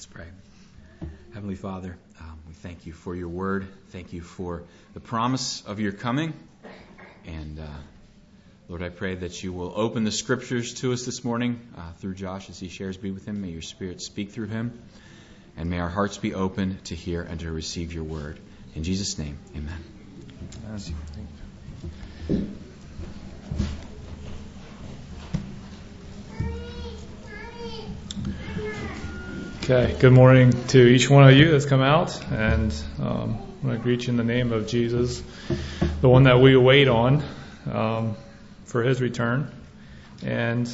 Let's pray. Heavenly Father, we thank you for your word. Thank you for the promise of your coming. And Lord, I pray that you will open the scriptures to us this morning through Josh as he shares. Be with him. May your Spirit speak through him. And may our hearts be open to hear and to receive your word. In Jesus' name, amen. Okay, good morning to each one of you that's come out, and I want to greet you in the name of Jesus, the one that we wait on for his return. And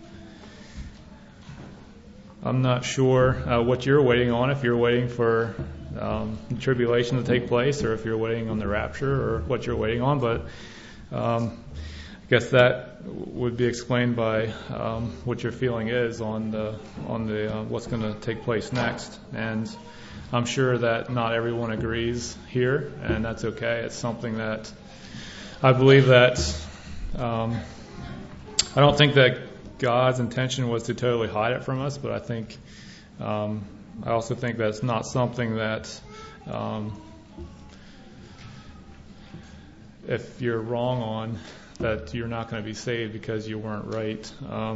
I'm not sure what you're waiting on, if you're waiting for the tribulation to take place, or if you're waiting on the rapture, or what you're waiting on, but I guess that would be explained by what your feeling is on the what's going to take place next. And I'm sure that not everyone agrees here, and that's okay. It's something that I believe that I don't think that God's intention was to totally hide it from us, but I think I also think that it's not something that if you're wrong on, that you're not going to be saved because you weren't right. I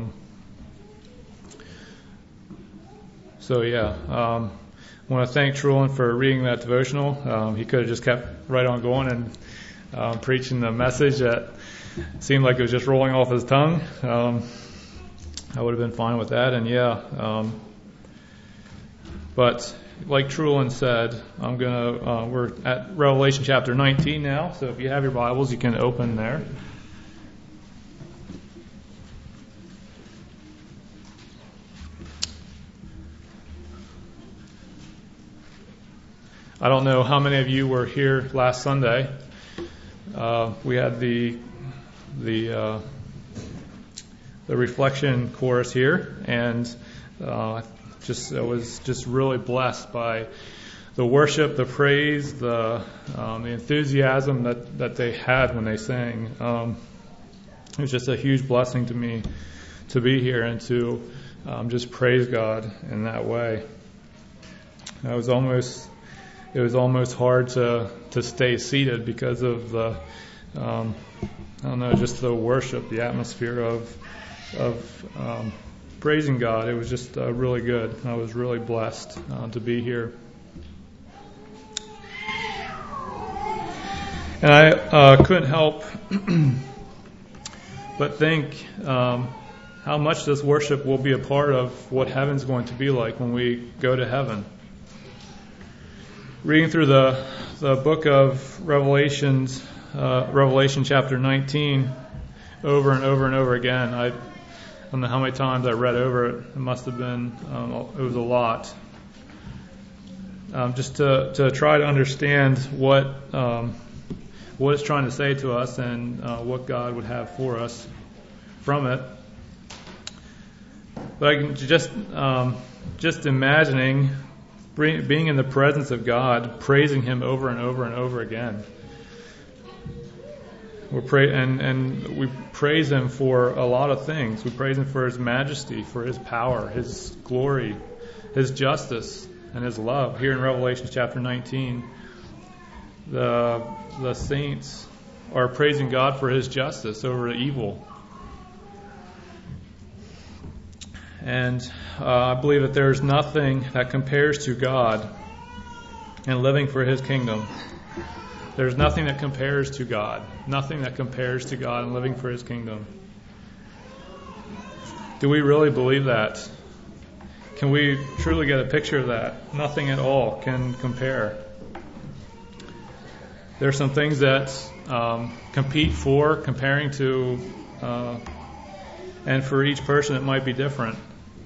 want to thank Trulin for reading that devotional. He could have just kept right on going and preaching the message that seemed like it was just rolling off his tongue. I would have been fine with that. And but like Trulin said, we're at Revelation chapter 19 now. So if you have your Bibles, you can open there. I don't know how many of you were here last Sunday. We had the reflection chorus here, and I was just really blessed by the worship, the praise, the enthusiasm that they had when they sang. It was just a huge blessing to me to be here and to just praise God in that way. It was almost hard to stay seated because of the just the worship, the atmosphere of praising God. It was just really good. I was really blessed to be here. And I couldn't help but think how much this worship will be a part of what heaven's going to be like when we go to heaven. Reading through the book of Revelation chapter 19, over and over and over again. I don't know how many times I read over it. It must have been, it was a lot. Just to try to understand what it's trying to say to us and what God would have for us from it. But I can just imagining being in the presence of God, praising Him over and over and over again. We praise Him for a lot of things. We praise Him for His majesty, for His power, His glory, His justice, and His love. Here in Revelation chapter 19, the saints are praising God for His justice over evil. And I believe that there's nothing that compares to God and living for His kingdom. There's nothing that compares to God. Nothing that compares to God and living for His kingdom. Do we really believe that? Can we truly get a picture of that? Nothing at all can compare. There are some things that comparing to, and for each person it might be different.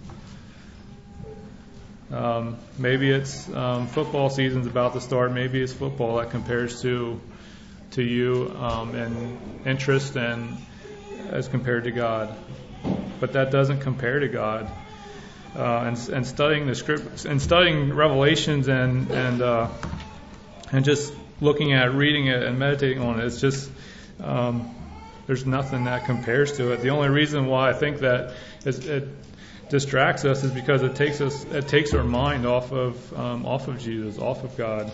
Maybe it's football season's about to start. Maybe it's football that compares to you in interest and as compared to God. But that doesn't compare to God. And studying the script and studying Revelations and just looking at reading it and meditating on it, it's just there's nothing that compares to it. The only reason why I think that is it distracts us is because it takes our mind off of Jesus, off of God.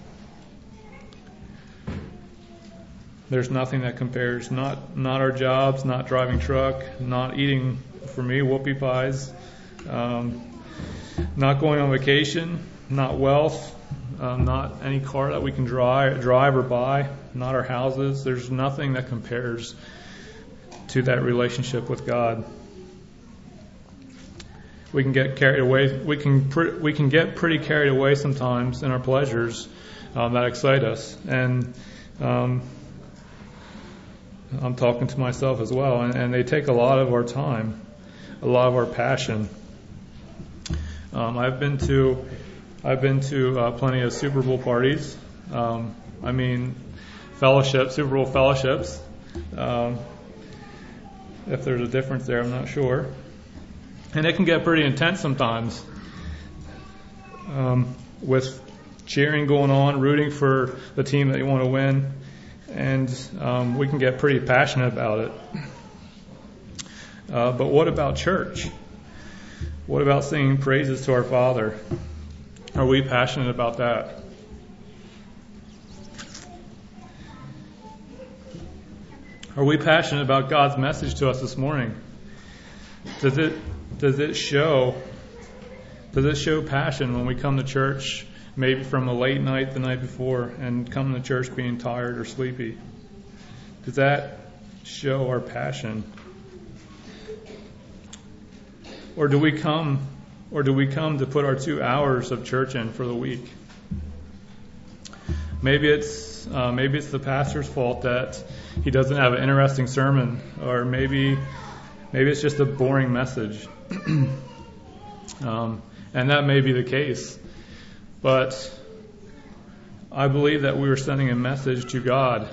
There's nothing that compares. Not our jobs, not driving truck, not eating, for me, whoopie pies, not going on vacation, not wealth, not any car that we can drive or buy, not our houses. There's nothing that compares to that relationship with God. We can get carried away. We can get pretty carried away sometimes in our pleasures that excite us, and I'm talking to myself as well, and they take a lot of our time, a lot of our passion. I've been to plenty of Super Bowl parties. Super Bowl fellowships. If there's a difference there, I'm not sure. And it can get pretty intense sometimes, with cheering going on, rooting for the team that you want to win. And we can get pretty passionate about it. But what about church? What about singing praises to our Father? Are we passionate about that? Are we passionate about God's message to us this morning? Does it show passion when we come to church? Maybe from a late night the night before and come to church being tired or sleepy. Does that show our passion? Or do we come to put our 2 hours of church in for the week? Maybe it's the pastor's fault that he doesn't have an interesting sermon, or maybe it's just a boring message. And that may be the case. But I believe that we were sending a message to God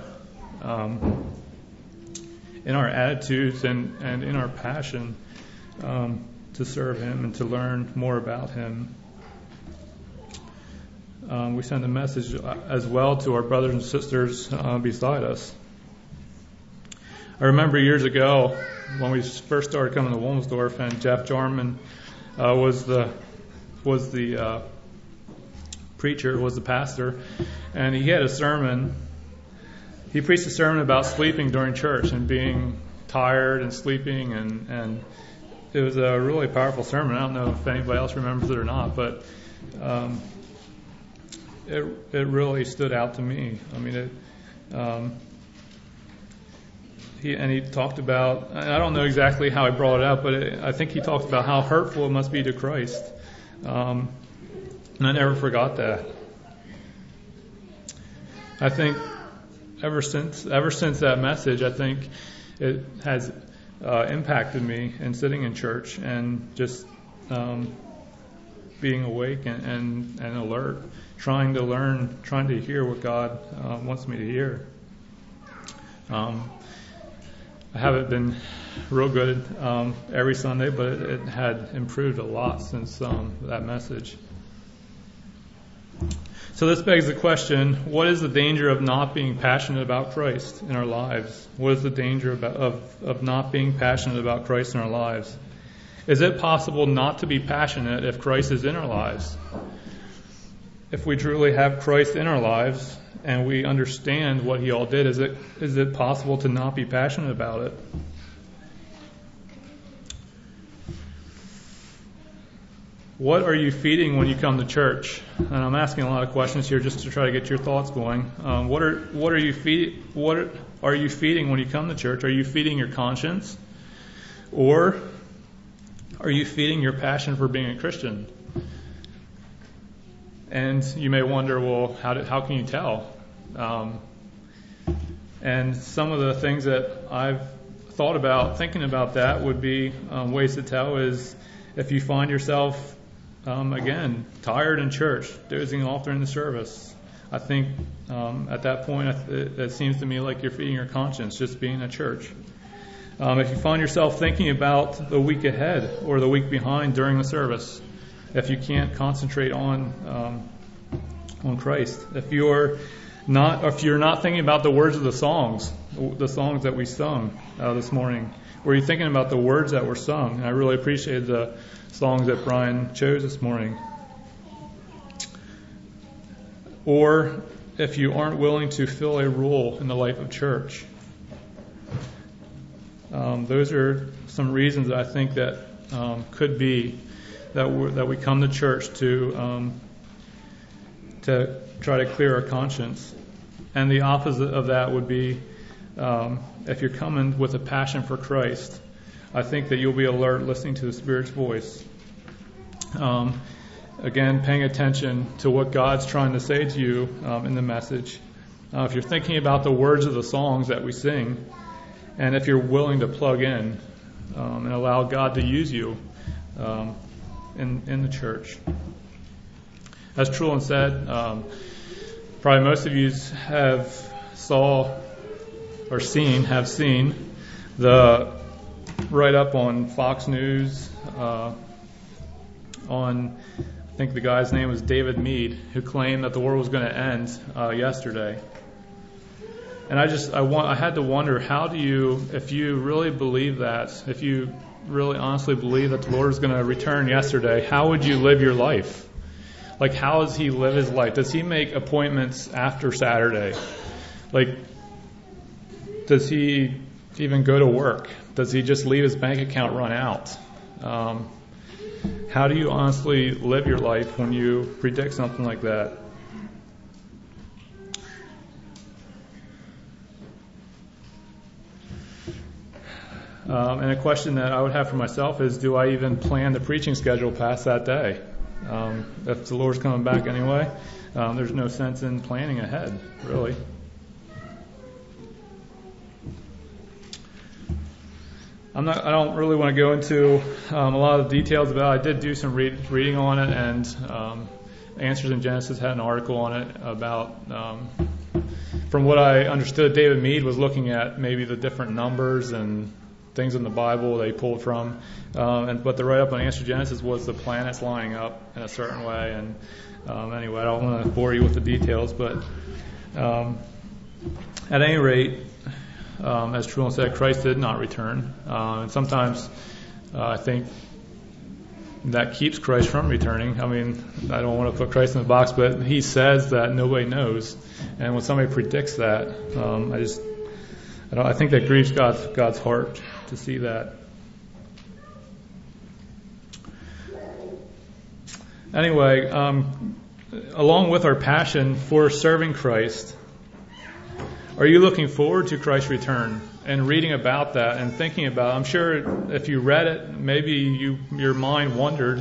in our attitudes and in our passion to serve Him and to learn more about Him. We send a message as well to our brothers and sisters beside us. I remember years ago when we first started coming to Wilmsdorf, and Jeff Jarman was the preacher, was the pastor, and he had a sermon. He preached a sermon about sleeping during church and being tired and sleeping, and it was a really powerful sermon. I don't know if anybody else remembers it or not, but it really stood out to me. I mean, he talked about, and I don't know exactly how he brought it up, but I think he talked about how hurtful it must be to Christ. And I never forgot that. I think ever since that message, I think it has impacted me in sitting in church and just being awake and alert, trying to learn, trying to hear what God wants me to hear. I haven't been real good every Sunday, but it had improved a lot since that message. So this begs the question, what is the danger of not being passionate about Christ in our lives? What is the danger of not being passionate about Christ in our lives? Is it possible not to be passionate if Christ is in our lives? If we truly have Christ in our lives and we understand what He all did, is it possible to not be passionate about it? What are you feeding when you come to church? And I'm asking a lot of questions here just to try to get your thoughts going. What are you feeding when you come to church? Are you feeding your conscience, or are you feeding your passion for being a Christian? And you may wonder, well, how can you tell? And some of the things that I've thought about thinking about that would be ways to tell is if you find yourself again, tired in church, dozing off during the service. I think at that point, it seems to me like you're feeding your conscience, just being at church. If you find yourself thinking about the week ahead or the week behind during the service, if you can't concentrate on Christ, if you're not thinking about the words of the songs that we sung this morning, Were you thinking about the words that were sung? And I really appreciated the songs that Brian chose this morning. Or if you aren't willing to fill a role in the life of church. Those are some reasons that I think that could be that we come to church to try to clear our conscience. And the opposite of that would be if you're coming with a passion for Christ, I think that you'll be alert listening to the Spirit's voice. Again, paying attention to what God's trying to say to you in the message. If you're thinking about the words of the songs that we sing, and if you're willing to plug in and allow God to use you in the church. As Trulin said, probably most of you have seen the write-up on Fox News on, I think the guy's name was David Meade, who claimed that the world was going to end yesterday. And I had to wonder, if you really believe that, if you really honestly believe that the Lord is going to return yesterday, how would you live your life? Like, how does he live his life? Does he make appointments after Saturday? Like, does he even go to work? Does he just leave his bank account run out? How do you honestly live your life when you predict something like that? And a question that I would have for myself is, do I even plan the preaching schedule past that day? If the Lord's coming back anyway, there's no sense in planning ahead, really. I don't really want to go into a lot of details about it. I did do some reading on it, and Answers in Genesis had an article on it about, from what I understood, David Meade was looking at maybe the different numbers and things in the Bible they pulled from. But the write-up on Answers in Genesis was the planets lining up in a certain way. And anyway, I don't want to bore you with the details, but at any rate, as Trulin said, Christ did not return. And sometimes I think that keeps Christ from returning. I mean, I don't want to put Christ in the box, but he says that nobody knows. And when somebody predicts that, I think that grieves God's heart to see that. Anyway, along with our passion for serving Christ, are you looking forward to Christ's return and reading about that and thinking about it? I'm sure if you read it, maybe your mind wondered.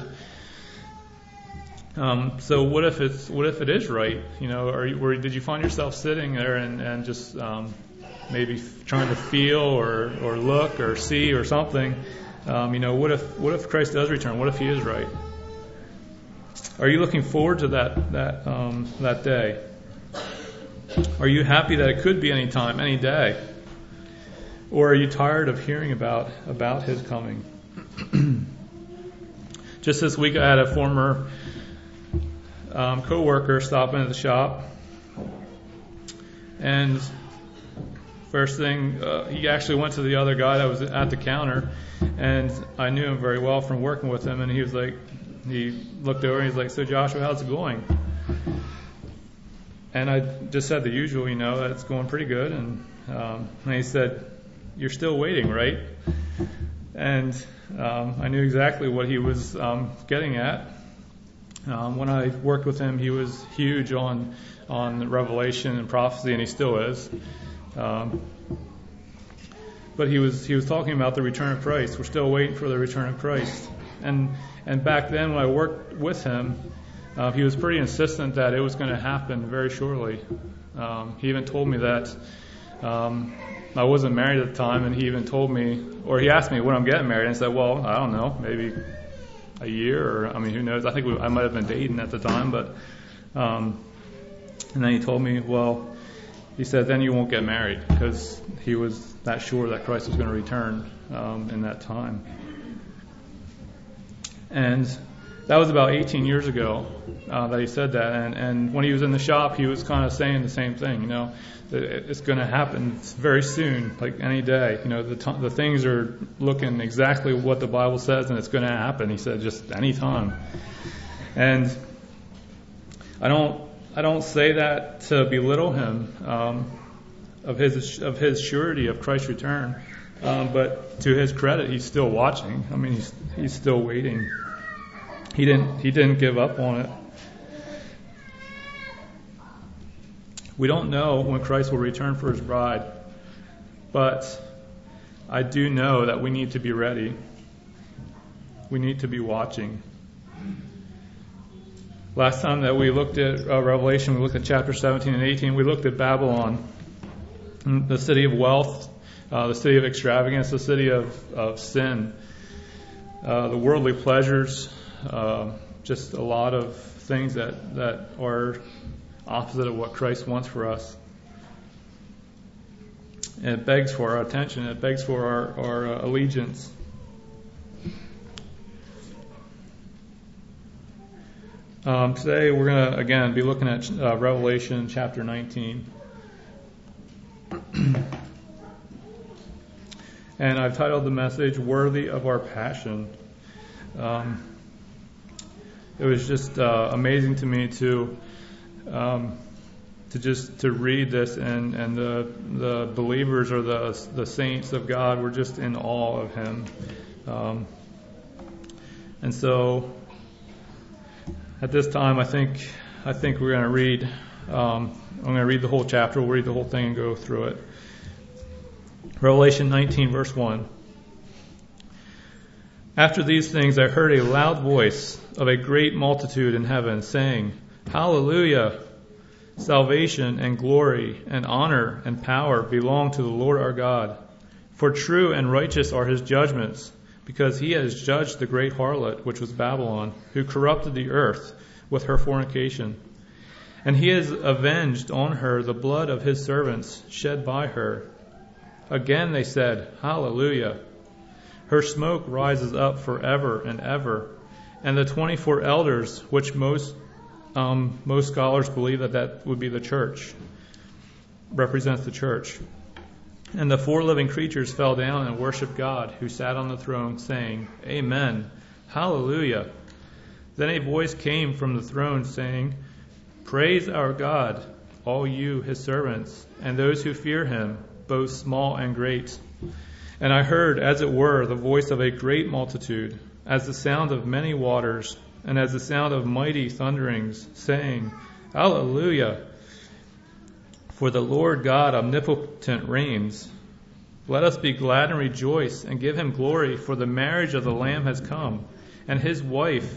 So what if it is right? You know, did you find yourself sitting there and just maybe trying to feel or look or see or something? What if Christ does return? What if He is right? Are you looking forward to that day? Are you happy that it could be any time, any day? Or are you tired of hearing about His coming? Just this week I had a former co-worker stop into the shop, and first thing, he actually went to the other guy that was at the counter, and I knew him very well from working with him, and he looked over and he's like, "So Joshua, how's it going?" And I just said the usual, that it's going pretty good. And he said, "You're still waiting, right?" And I knew exactly what he was getting at. When I worked with him, he was huge on Revelation and prophecy, and he still is. But he was talking about the return of Christ. We're still waiting for the return of Christ. And back then, when I worked with him, he was pretty insistent that it was going to happen very shortly. He even told me that I wasn't married at the time, and he even told me, or he asked me when I'm getting married, and I said, "Well, I don't know, maybe a year, or who knows? I think I might have been dating at the time, but." And then he told me, "Well," he said, "then you won't get married," because he was that sure that Christ was going to return in that time. And That was about 18 years ago that he said that. And when he was in the shop, he was kind of saying the same thing. You know, it's going to happen very soon, like any day. You know, the things are looking exactly what the Bible says, and it's going to happen. He said, just any time. And I don't say that to belittle him of his surety of Christ's return, but to his credit, he's still watching. I mean, he's still waiting. He didn't give up on it. We don't know when Christ will return for his bride, but I do know that we need to be ready. We need to be watching. Last time that we looked at Revelation, we looked at chapter 17 and 18. We looked at Babylon, the city of wealth, the city of extravagance, the city of sin, the worldly pleasures, just a lot of things that are opposite of what Christ wants for us. And it begs for our attention. It begs for our allegiance. Today we're going to, again, be looking at Revelation chapter 19. And I've titled the message, Worthy of Our Passion. It was just amazing to me to read this, and the believers or the saints of God were just in awe of him. And so at this time, I think we're going to read. I'm going to read the whole chapter. We'll read the whole thing and go through it. Revelation 19, verse 1. After these things, I heard a loud voice of a great multitude in heaven, saying, Hallelujah! Salvation and glory and honor and power belong to the Lord our God. For true and righteous are his judgments, because he has judged the great harlot, which was Babylon, who corrupted the earth with her fornication. And he has avenged on her the blood of his servants shed by her. Again they said, Hallelujah! Her smoke rises up forever and ever. And the 24 elders, which most scholars believe that would be the church, represents the church. And the 4 living creatures fell down and worshiped God, who sat on the throne, saying, Amen, Hallelujah. Then a voice came from the throne, saying, Praise our God, all you, his servants, and those who fear him, both small and great. And I heard, as it were, the voice of a great multitude, as the sound of many waters, and as the sound of mighty thunderings, saying, Hallelujah! For the Lord God omnipotent reigns. Let us be glad and rejoice, and give him glory, for the marriage of the Lamb has come, and his wife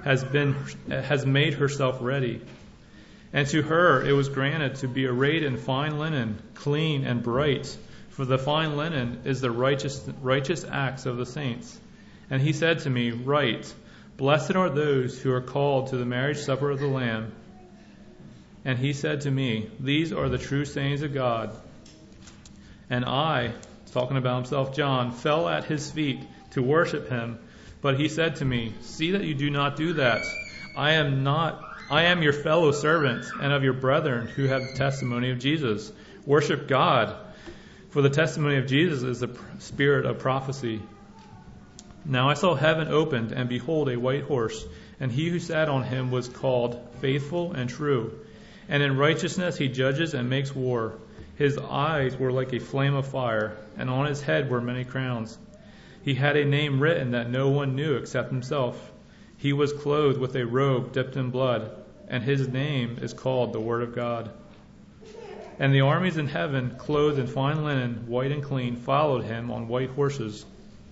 has made herself ready. And to her it was granted to be arrayed in fine linen, clean and bright, for the fine linen is the righteous acts of the saints. And he said to me, Write, Blessed are those who are called to the marriage supper of the Lamb. And he said to me, These are the true sayings of God. And I, talking about himself, John, fell at his feet to worship him. But he said to me, See that you do not do that. I am your fellow servant and of your brethren who have the testimony of Jesus. Worship God, for the testimony of Jesus is the spirit of prophecy. Now I saw heaven opened, and behold, a white horse, and he who sat on him was called Faithful and True. And in righteousness he judges and makes war. His eyes were like a flame of fire, and on his head were many crowns. He had a name written that no one knew except himself. He was clothed with a robe dipped in blood, and his name is called the Word of God. And the armies in heaven, clothed in fine linen, white and clean, followed him on white horses.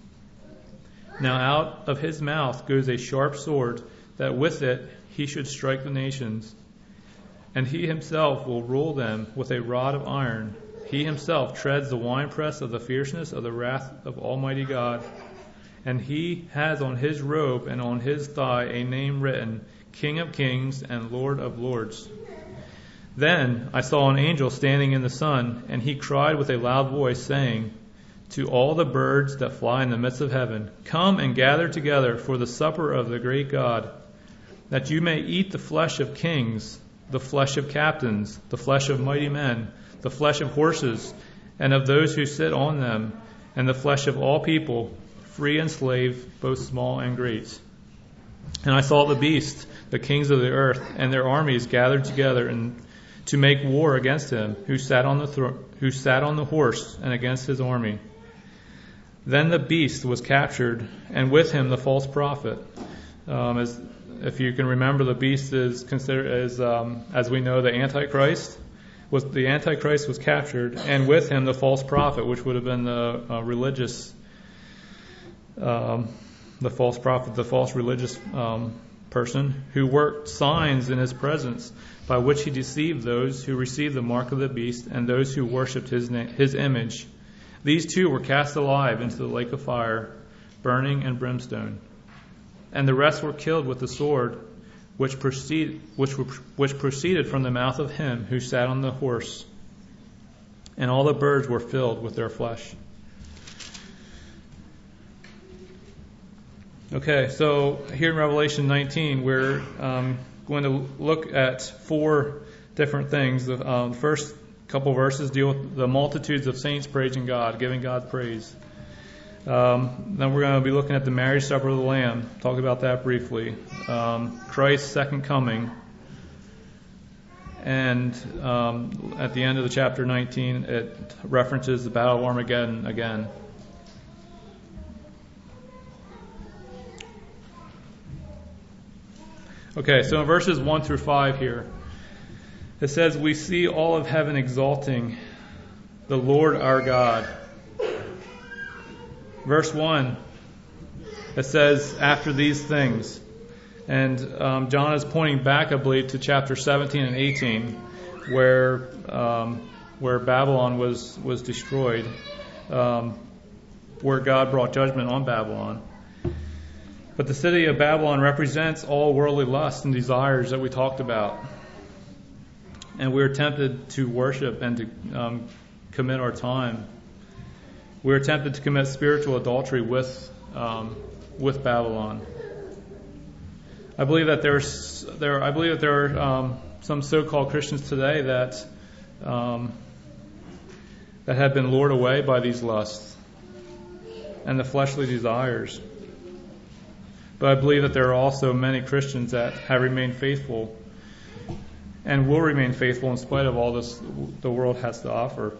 Now out of his mouth goes a sharp sword, that with it he should strike the nations. And he himself will rule them with a rod of iron. He himself treads the winepress of the fierceness of the wrath of Almighty God. And he has on his robe and on his thigh a name written, King of Kings and Lord of Lords. Then I saw an angel standing in the sun, and he cried with a loud voice, saying, to all the birds that fly in the midst of heaven, come and gather together for the supper of the great God, that you may eat the flesh of kings, the flesh of captains, the flesh of mighty men, the flesh of horses, and of those who sit on them, and the flesh of all people, free and slave, both small and great. And I saw the beast, the kings of the earth, and their armies gathered together to make war against him who sat on the horse, and against his army. Then the beast was captured, and with him the false prophet. If you can remember, the beast is considered as we know, the Antichrist. The Antichrist was captured, and with him the false prophet, which would have been the false prophet, the false religious person who worked signs in his presence, by which he deceived those who received the mark of the beast and those who worshipped his image. These two were cast alive into the lake of fire, burning and brimstone. And the rest were killed with the sword which proceeded from the mouth of him who sat on the horse. And all the birds were filled with their flesh. Okay, so here in Revelation 19, we're going to look at 4 different things. The first couple verses deal with the multitudes of saints praising God, giving God praise. Then we're going to be looking at the marriage supper of the Lamb, talk about that briefly. Christ's second coming. And at the end of the chapter 19, it references the Battle of Armageddon again. Okay, so in verses 1 through 5 here, it says, we see all of heaven exalting the Lord our God. Verse 1, it says, after these things. And John is pointing back, I believe, to chapter 17 and 18, where Babylon was destroyed, where God brought judgment on Babylon. But the city of Babylon represents all worldly lusts and desires that we talked about. And we're tempted to worship and to commit our time. We're tempted to commit spiritual adultery with Babylon. I believe that there are some so-called Christians today that have been lured away by these lusts and the fleshly desires. But I believe that there are also many Christians that have remained faithful and will remain faithful in spite of all this the world has to offer.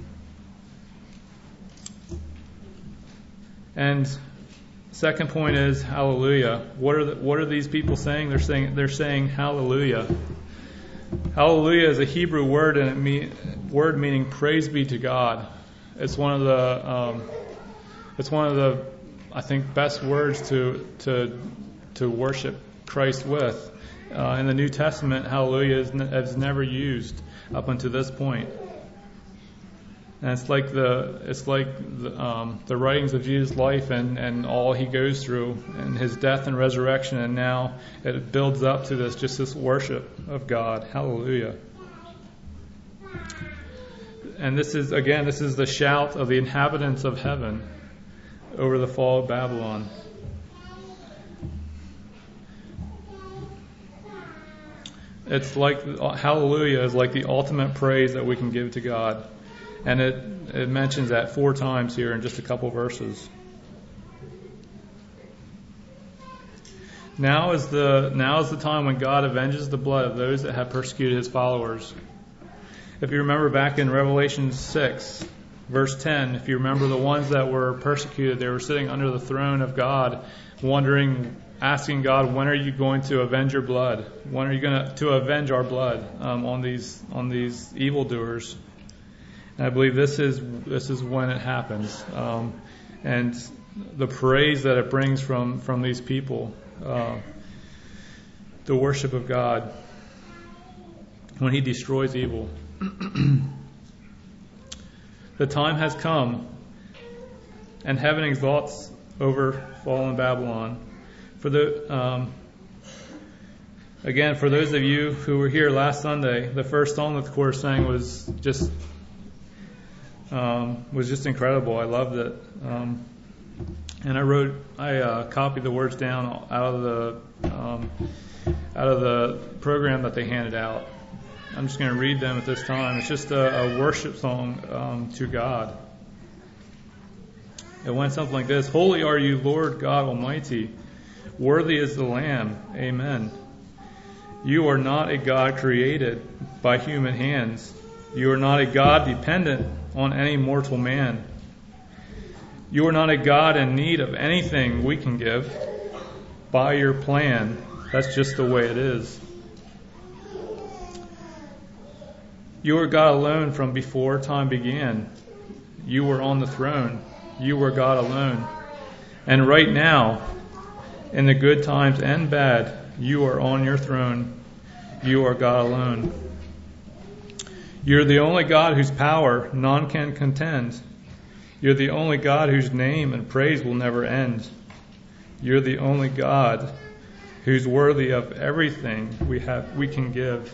And second point is hallelujah. What are these people saying? They're saying hallelujah. Hallelujah is a Hebrew word, and word meaning praise be to God. It's one of the I think best words to worship Christ with. In the New Testament, hallelujah is never used up until this point. And it's like the writings of Jesus' life and all he goes through, and his death and resurrection, and now it builds up to this worship of God. Hallelujah. And this is the shout of the inhabitants of heaven over the fall of Babylon. It's like hallelujah is like the ultimate praise that we can give to God. And it mentions that 4 times here in just a couple verses. Now is the time when God avenges the blood of those that have persecuted his followers. If you remember back in Revelation 6, verse 10, if you remember the ones that were persecuted, they were sitting under the throne of God, asking God, when are you going to avenge your blood? When are you going to avenge our blood on these evildoers? And I believe this is when it happens, and the praise that it brings from these people, the worship of God, when he destroys evil. The time has come, and heaven exalts over fallen Babylon. For those of you who were here last Sunday, the first song that the chorus sang was just was just incredible. I loved it. And I copied the words down out of the program that they handed out. I'm just going to read them at this time. It's just a worship song to God. It went something like this: Holy are you, Lord God Almighty. Worthy is the Lamb. Amen. You are not a God created by human hands. You are not a God dependent on any mortal man. You are not a God in need of anything we can give. By your plan, that's just the way it is. You are God alone from before time began. You were on the throne. You were God alone. And right now, in the good times and bad, you are on your throne. You are God alone. You're the only God whose power none can contend. You're the only God whose name and praise will never end. You're the only God who's worthy of everything we can give.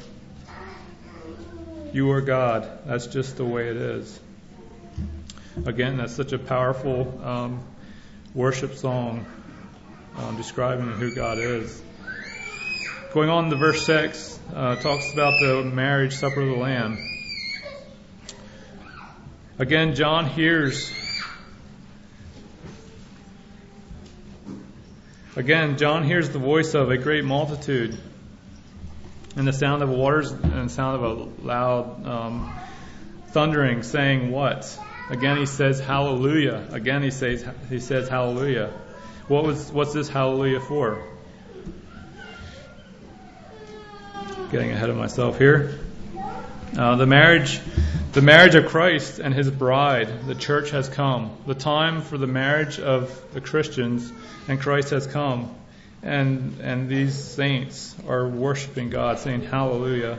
You are God. That's just the way it is. Again, that's such a powerful worship song describing who God is. Going on to verse 6, talks about the marriage supper of the Lamb. Again, John hears the voice of a great multitude, and the sound of waters, and the sound of a loud thundering, saying what? Again he says hallelujah. Again he says hallelujah. What's this hallelujah for? Getting ahead of myself here. The marriage of Christ and His bride, the church, has come. The time for the marriage of the Christians and Christ has come. And these saints are worshiping God, saying hallelujah.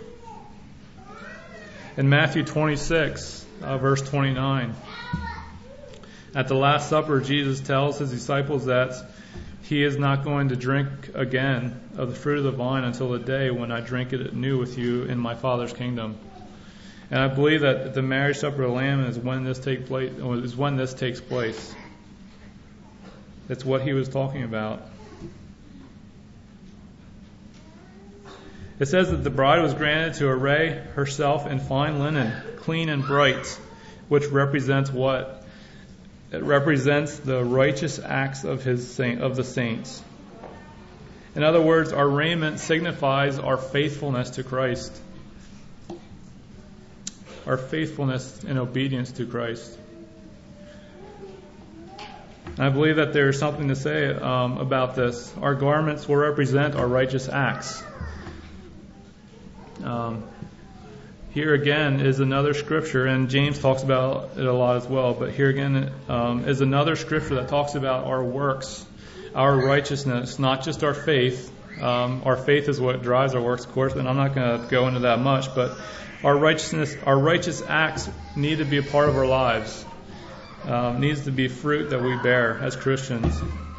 In Matthew 26, verse 29, at the Last Supper, Jesus tells His disciples that He is not going to drink again of the fruit of the vine until the day when I drink it anew with you in my Father's kingdom. And I believe that the marriage supper of the Lamb is when this takes place. That's what He was talking about. It says that the bride was granted to array herself in fine linen, clean and bright, which represents what? It represents the righteous acts of the saints. In other words, our raiment signifies our faithfulness to Christ. Our faithfulness in obedience to Christ. I believe that there is something to say about this. Our garments will represent our righteous acts. Here again is another scripture, and James talks about it a lot as well, but here again is another scripture that talks about our works, our righteousness, not just our faith. Our faith is what drives our works, of course, and I'm not going to go into that much, but our righteousness, our righteous acts need to be a part of our lives. Needs to be fruit that we bear as Christians.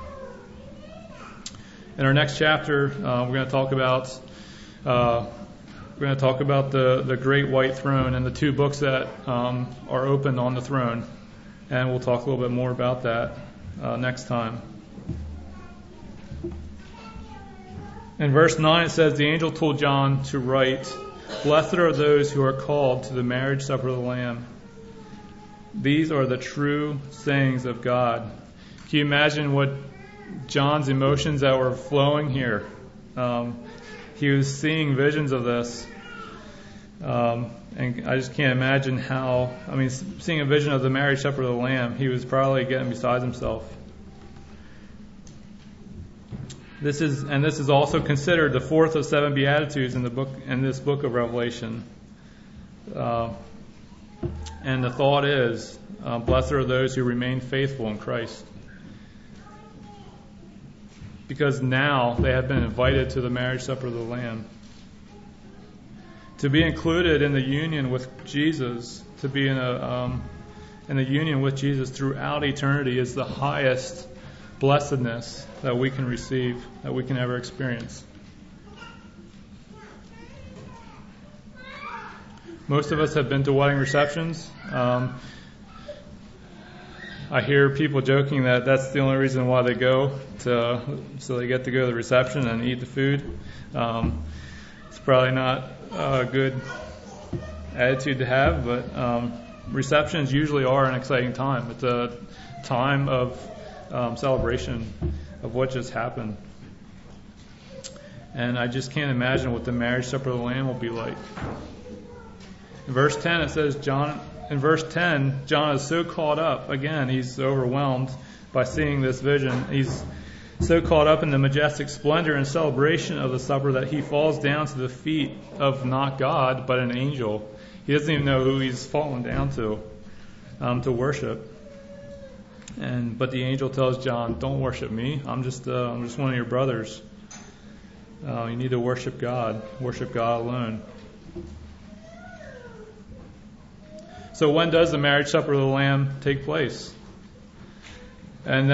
In our next chapter, we're going to talk about the great white throne and the two books that are opened on the throne, and we'll talk a little bit more about that next time. In verse 9 it says, the angel told John to write, "Blessed are those who are called to the marriage supper of the Lamb. These are the true sayings of God." Can you imagine what John's emotions that were flowing here? He was seeing visions of this. And I just can't imagine seeing a vision of the marriage supper of the Lamb, he was probably getting beside himself. This is also considered the fourth of 7 Beatitudes in this book of Revelation. And the thought is, blessed are those who remain faithful in Christ. Because now they have been invited to the marriage supper of the Lamb. To be included in the union with Jesus, to be in the union with Jesus throughout eternity is the highest blessedness that we can receive, that we can ever experience. Most of us have been to wedding receptions. I hear people joking that that's the only reason why they go, so they get to go to the reception and eat the food. It's probably not a good attitude to have, but receptions usually are an exciting time. It's a time of celebration of what just happened. And I just can't imagine what the marriage supper of the Lamb will be like. In verse 10 it says, John is so caught up, again, he's overwhelmed by seeing this vision. He's so caught up in the majestic splendor and celebration of the supper that he falls down to the feet of not God, but an angel. He doesn't even know who he's fallen down to worship. But the angel tells John, "Don't worship me. I'm just one of your brothers. You need to worship God alone." So when does the marriage supper of the Lamb take place? And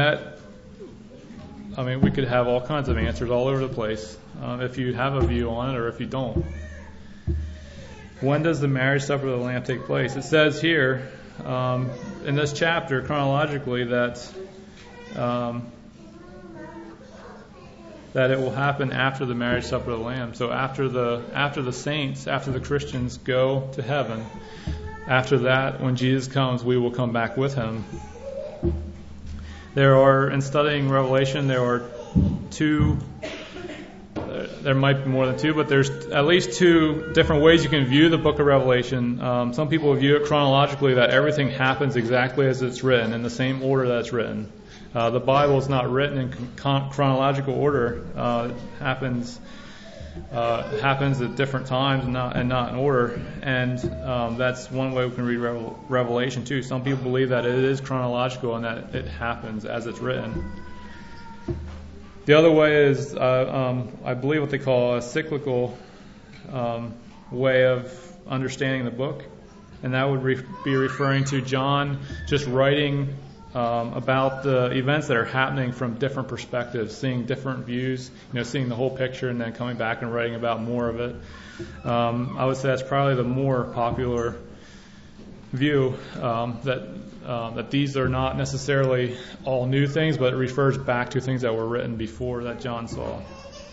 we could have all kinds of answers all over the place, if you have a view on it or if you don't. When does the marriage supper of the Lamb take place? It says here in this chapter chronologically that it will happen after the marriage supper of the Lamb. So after the saints, after the Christians go to heaven, after that, when Jesus comes, we will come back with him. In studying Revelation, there might be more than two, but there's at least two different ways you can view the book of Revelation. Some people view it chronologically, that everything happens exactly as it's written, in the same order that it's written. The Bible is not written in chronological order. It happens at different times and not in order. And that's one way we can read Revelation too. Some people believe that it is chronological and that it happens as it's written. The other way is, I believe, what they call a cyclical way of understanding the book, and that would be referring to John just writing about the events that are happening from different perspectives, seeing different views, seeing the whole picture, and then coming back and writing about more of it. I would say that's probably the more popular view, that these are not necessarily all new things, but it refers back to things that were written before that John saw.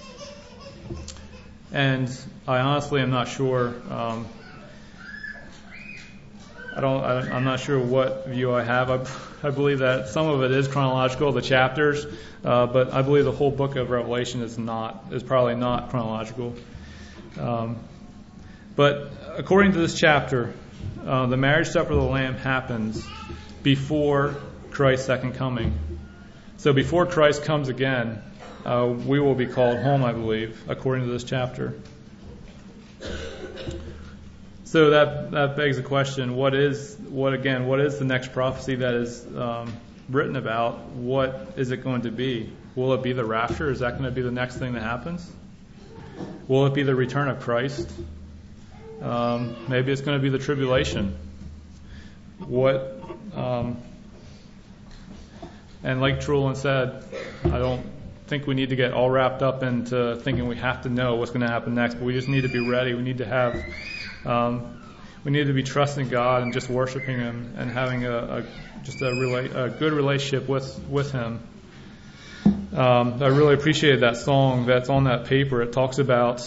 And I honestly am not sure. I'm not sure what view I have. I believe that some of it is chronological, the chapters, but I believe the whole book of Revelation is probably not chronological. But according to this chapter, the marriage supper of the Lamb happens before Christ's second coming. So before Christ comes again, we will be called home, I believe, according to this chapter. So that begs the question: what is the next prophecy that is written about? What is it going to be? Will it be the rapture? Is that going to be the next thing that happens? Will it be the return of Christ? Maybe it's going to be the tribulation. And like Trulin said, I don't think we need to get all wrapped up into thinking we have to know what's going to happen next, but we just need to be ready. We need to have, we need to be trusting God and just worshiping Him and having a good relationship with Him. I really appreciated that song that's on that paper. It talks about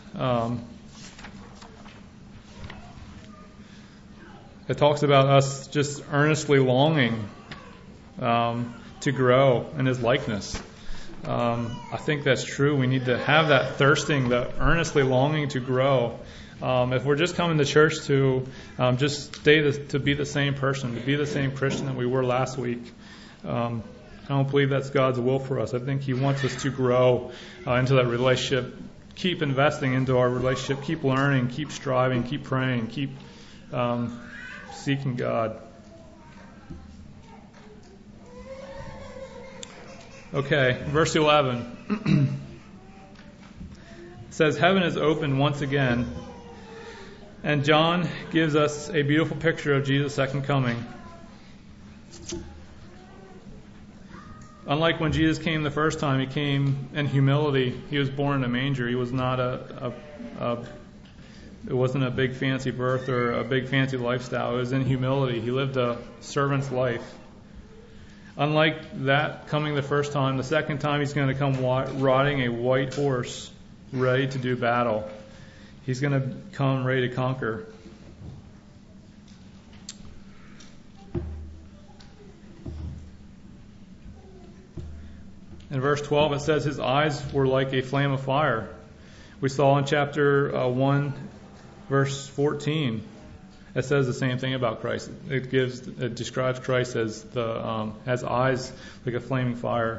us just earnestly longing to grow in His likeness. I think that's true. We need to have that thirsting, that earnestly longing to grow. If we're just coming to church to just to be the same person, to be the same Christian that we were last week, I don't believe that's God's will for us. I think He wants us to grow into that relationship, keep investing into our relationship, keep learning, keep striving, keep praying, keep seeking God. Okay, verse 11 says, "Heaven is opened once again, and John gives us a beautiful picture of Jesus' second coming. Unlike when Jesus came the first time, He came in humility. He was born in a manger. He was not a It wasn't a big fancy birth or a big fancy lifestyle. It was in humility. He lived a servant's life. Unlike that coming the first time, the second time he's going to come riding a white horse, ready to do battle. He's going to come ready to conquer. In verse 12 it says his eyes were like a flame of fire. We saw in chapter 1, verse 14, it says the same thing about Christ. It describes Christ as has eyes like a flaming fire.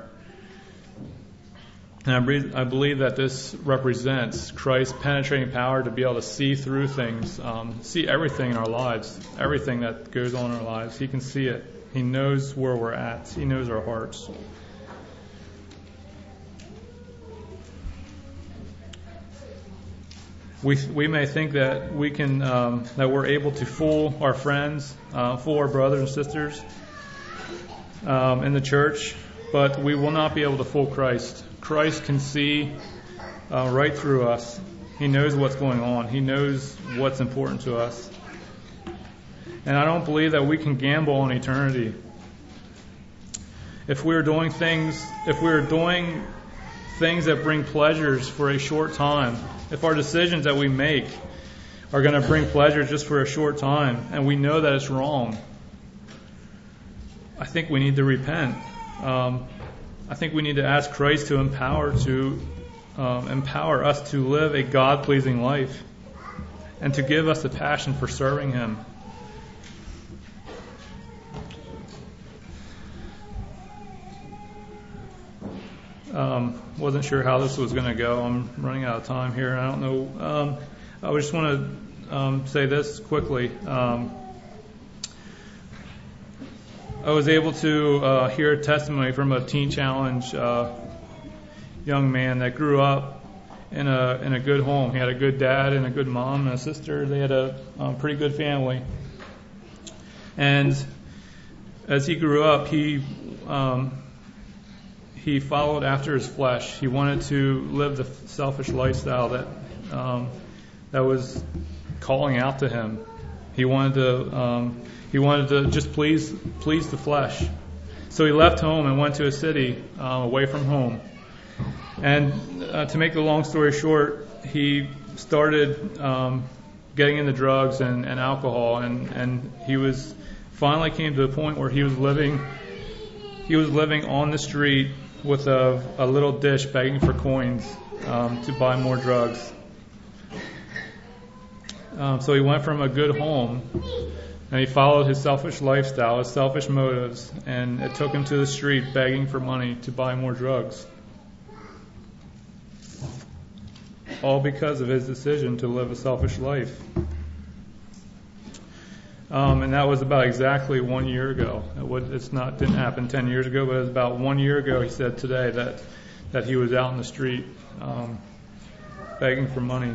And I believe that this represents Christ's penetrating power to be able to see through things, see everything in our lives, everything that goes on in our lives. He can see it. He knows where we're at. He knows our hearts. We may think that we can that we're able to fool our friends, fool our brothers and sisters in the church, but we will not be able to fool Christ. Christ can see right through us. He knows what's going on. He knows what's important to us. And I don't believe that we can gamble on eternity. If we're doing things that bring pleasures for a short time, if our decisions that we make are going to bring pleasure just for a short time, and we know that it's wrong, I think we need to repent. I think we need to ask Christ to empower us to live a God-pleasing life and to give us a passion for serving Him. Wasn't sure how this was going to go. I'm running out of time here. I don't know. I just want to say this quickly. I was able to hear a testimony from a Teen Challenge young man that grew up in a good home. He had a good dad and a good mom and a sister. They had a pretty good family. And as he grew up, he followed after his flesh. He wanted to live the selfish lifestyle that was calling out to him. He wanted to just please the flesh. So he left home and went to a city away from home. And to make the long story short, he started getting into drugs and alcohol, and he was finally came to the point where he was living on the street with a little dish begging for coins to buy more drugs. So he went from a good home and he followed his selfish lifestyle, his selfish motives, and it took him to the street begging for money to buy more drugs. All because of his decision to live a selfish life. And that was about exactly 1 year ago. Didn't happen 10 years ago, but it was about 1 year ago, he said today, that he was out in the street begging for money.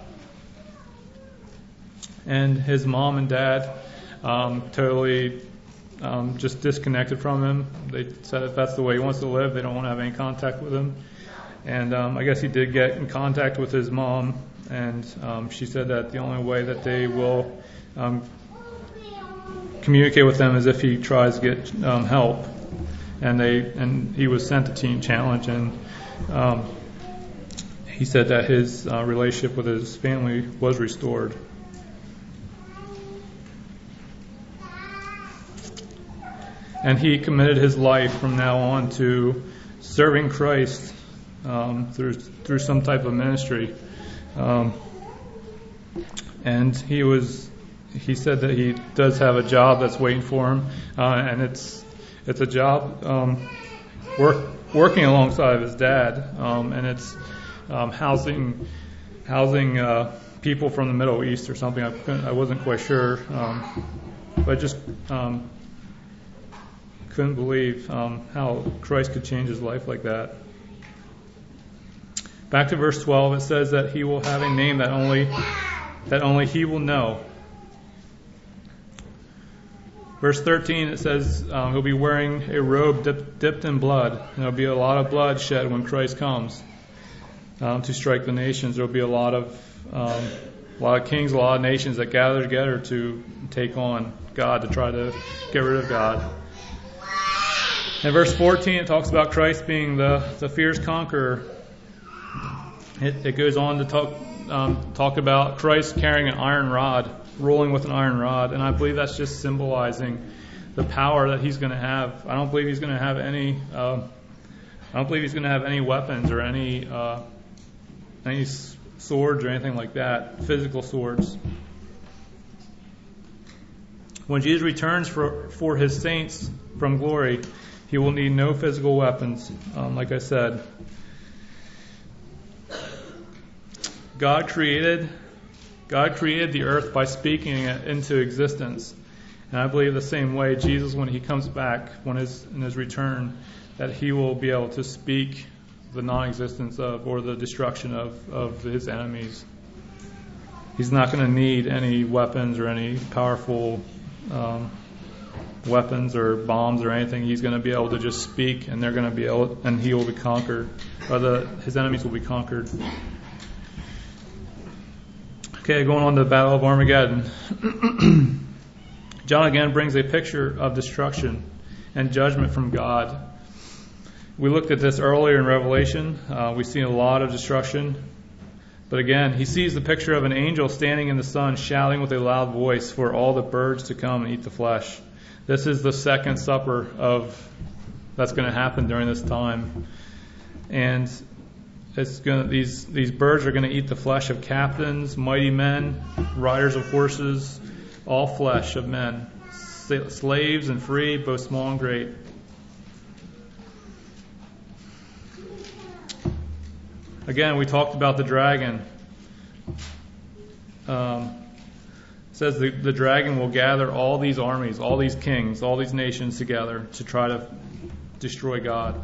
And his mom and dad totally just disconnected from him. They said if that's the way he wants to live, they don't want to have any contact with him. And I guess he did get in contact with his mom, and she said that the only way that they will communicate with them is if he tries to get help. And he was sent to Teen Challenge, and he said that his relationship with his family was restored. And he committed his life from now on to serving Christ through some type of ministry. And he said that he does have a job that's waiting for him, and it's a job working alongside of his dad, and it's housing people from the Middle East or something. I wasn't quite sure, but just couldn't believe how Christ could change his life like that. Back to verse 12, it says that he will have a name that only he will know. Verse 13, it says he'll be wearing a robe dipped in blood. And there'll be a lot of blood shed when Christ comes to strike the nations. There'll be a lot of a lot of kings, a lot of nations that gather together to take on God, to try to get rid of God. In verse 14, it talks about Christ being the fierce conqueror. It goes on to talk about Christ carrying an iron rod, ruling with an iron rod, and I believe that's just symbolizing the power that he's going to have. I don't believe he's going to have any. I don't believe he's going to have any weapons or any swords or anything like that, physical swords. When Jesus returns for his saints from glory, he will need no physical weapons, like I said. God created the earth by speaking it into existence. And I believe the same way Jesus, when he comes back, in his return, that he will be able to speak the non-existence of or the destruction of his enemies. He's not going to need any weapons or any powerful weapons or bombs or anything. He's going to be able to just speak, and they're going to be able, and he will be conquered, or his enemies will be conquered. Okay, going on to the Battle of Armageddon. John again brings a picture of destruction and judgment from God. We looked at this earlier in Revelation. We've seen a lot of destruction. But again, he sees the picture of an angel standing in the sun, shouting with a loud voice for all the birds to come and eat the flesh. This is the second supper that's going to happen during this time. And these birds are going to eat the flesh of captains, mighty men, riders of horses, all flesh of men, slaves and free, both small and great. Again, we talked about the dragon. It says the dragon will gather all these armies, all these kings, all these nations together to try to destroy God.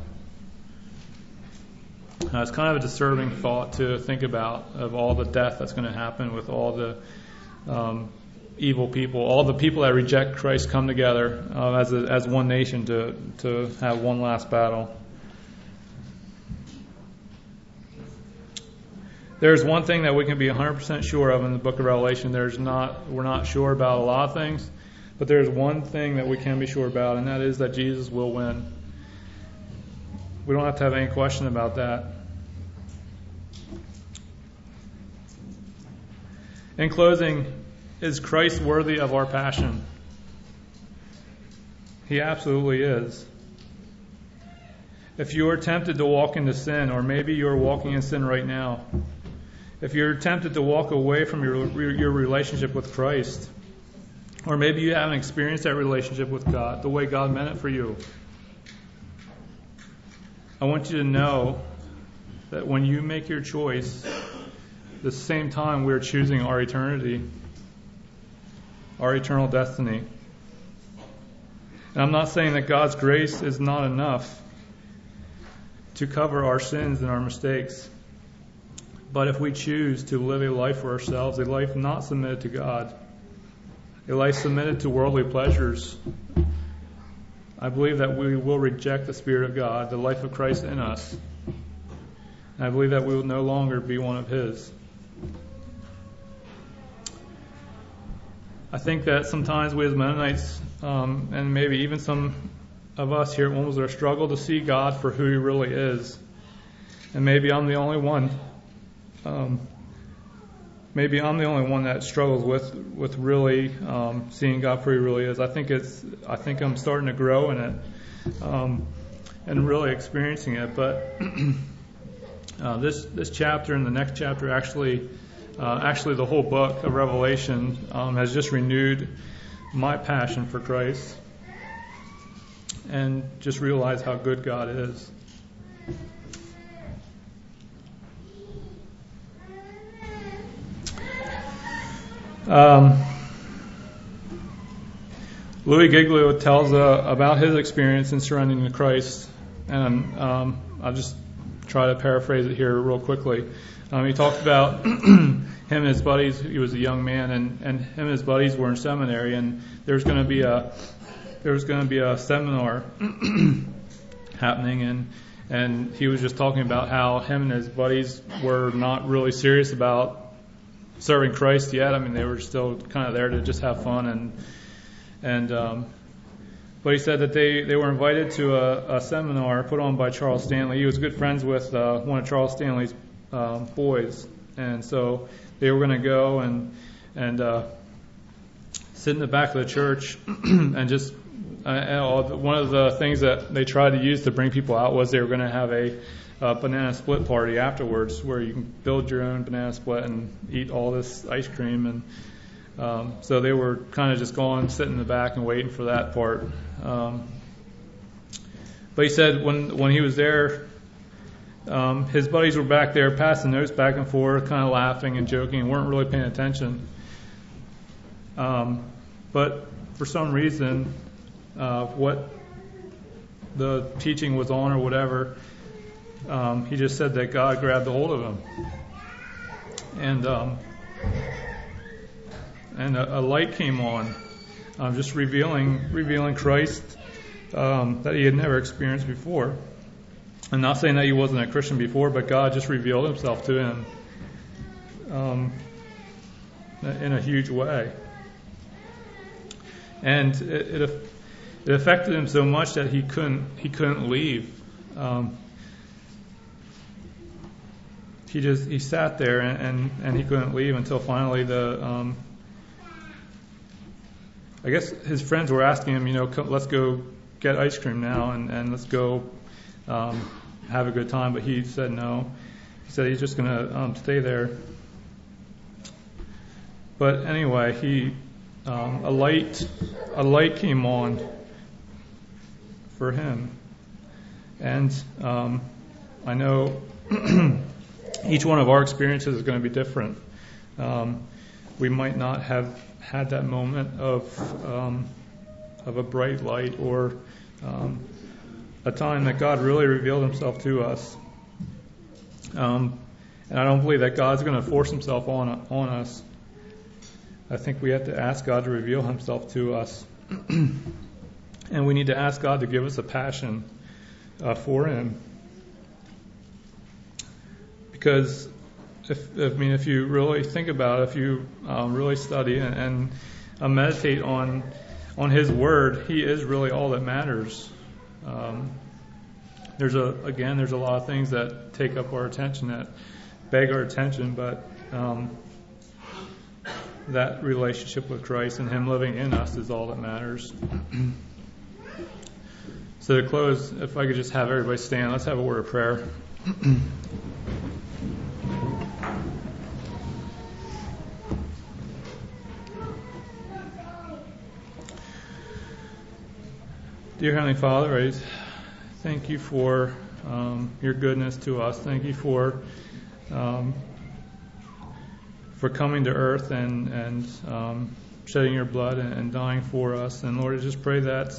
Now, it's kind of a disturbing thought to think about, of all the death that's going to happen with all the evil people, all the people that reject Christ come together as one nation to have one last battle. There's one thing that we can be 100% sure of in the book of Revelation. We're not sure about a lot of things, but there's one thing that we can be sure about, and that is that Jesus will win. We don't have to have any question about that. In closing, is Christ worthy of our passion? He absolutely is. If you are tempted to walk into sin, or maybe you're walking in sin right now, if you're tempted to walk away from your relationship with Christ, or maybe you haven't experienced that relationship with God the way God meant it for you, I want you to know that when you make your choice, at the same time we're choosing our eternity, our eternal destiny. And I'm not saying that God's grace is not enough to cover our sins and our mistakes. But if we choose to live a life for ourselves, a life not submitted to God, a life submitted to worldly pleasures, I believe that we will reject the Spirit of God, the life of Christ in us. And I believe that we will no longer be one of His. I think that sometimes we as Mennonites, and maybe even some of us here at Wilmslow, struggle to see God for who He really is. And maybe I'm the only one. Maybe I'm the only one that struggles with really seeing God for who He really is. I think I'm starting to grow in it, and really experiencing it. But this chapter and the next chapter, actually the whole book of Revelation, has just renewed my passion for Christ, and just realize how good God is. Louis Giglio tells about his experience in surrendering to Christ, and I'll just try to paraphrase it here real quickly. He talked about him and his buddies. He was a young man, and him and his buddies were in seminary, and there was going to be a seminar happening, and he was just talking about how him and his buddies were not really serious about serving Christ yet. I mean, they were still kind of there to just have fun, but he said that they were invited to a seminar put on by Charles Stanley. He was good friends with one of Charles Stanley's boys, and so they were going to go and sit in the back of the church and just one of the things that they tried to use to bring people out was they were going to have a banana split party afterwards, where you can build your own banana split and eat all this ice cream. And so they were kind of just going, sitting in the back and waiting for that part. But he said when he was there, his buddies were back there passing notes back and forth, kind of laughing and joking, and weren't really paying attention. But for some reason, what the teaching was on or whatever, he just said that God grabbed a hold of him, and a light came on, just revealing Christ that he had never experienced before. I'm not saying that he wasn't a Christian before, but God just revealed himself to him in a huge way, and it affected him so much that he couldn't leave. He sat there and he couldn't leave until finally I guess his friends were asking him, come, let's go get ice cream now and let's go have a good time. But he said no. He said he's just going to stay there. But anyway, a light came on for him, and I know each one of our experiences is going to be different. We might not have had that moment of a bright light or a time that God really revealed himself to us. And I don't believe that God's going to force himself on us. I think we have to ask God to reveal himself to us. And we need to ask God to give us a passion for him. Because if you really think about it, if you really study and meditate on his word, he is really all that matters. There's a lot of things that take up our attention, that beg our attention, but that relationship with Christ and him living in us is all that matters. So to close, if I could just have everybody stand, let's have a word of prayer. Dear Heavenly Father, I thank you for your goodness to us. Thank you for coming to earth and shedding your blood and dying for us. And Lord, I just pray that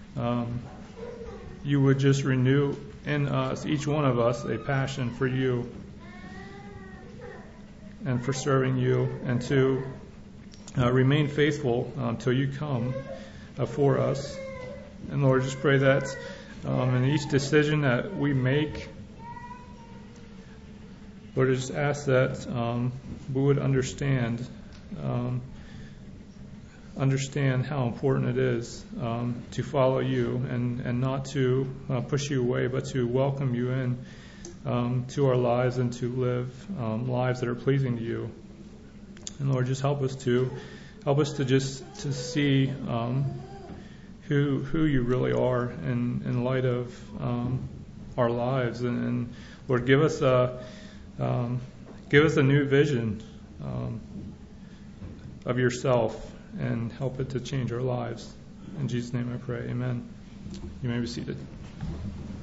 you would just renew in us, each one of us, a passion for you and for serving you, and to remain faithful till you come for us. And Lord, just pray that in each decision that we make, Lord, I just ask that we would understand how important it is to follow you and not to push you away, but to welcome you in to our lives and to live lives that are pleasing to you. And Lord, just help us to just see who you really are in light of our lives, and Lord, give us a new vision of yourself and help it to change our lives. In Jesus' name I pray, amen. You may be seated.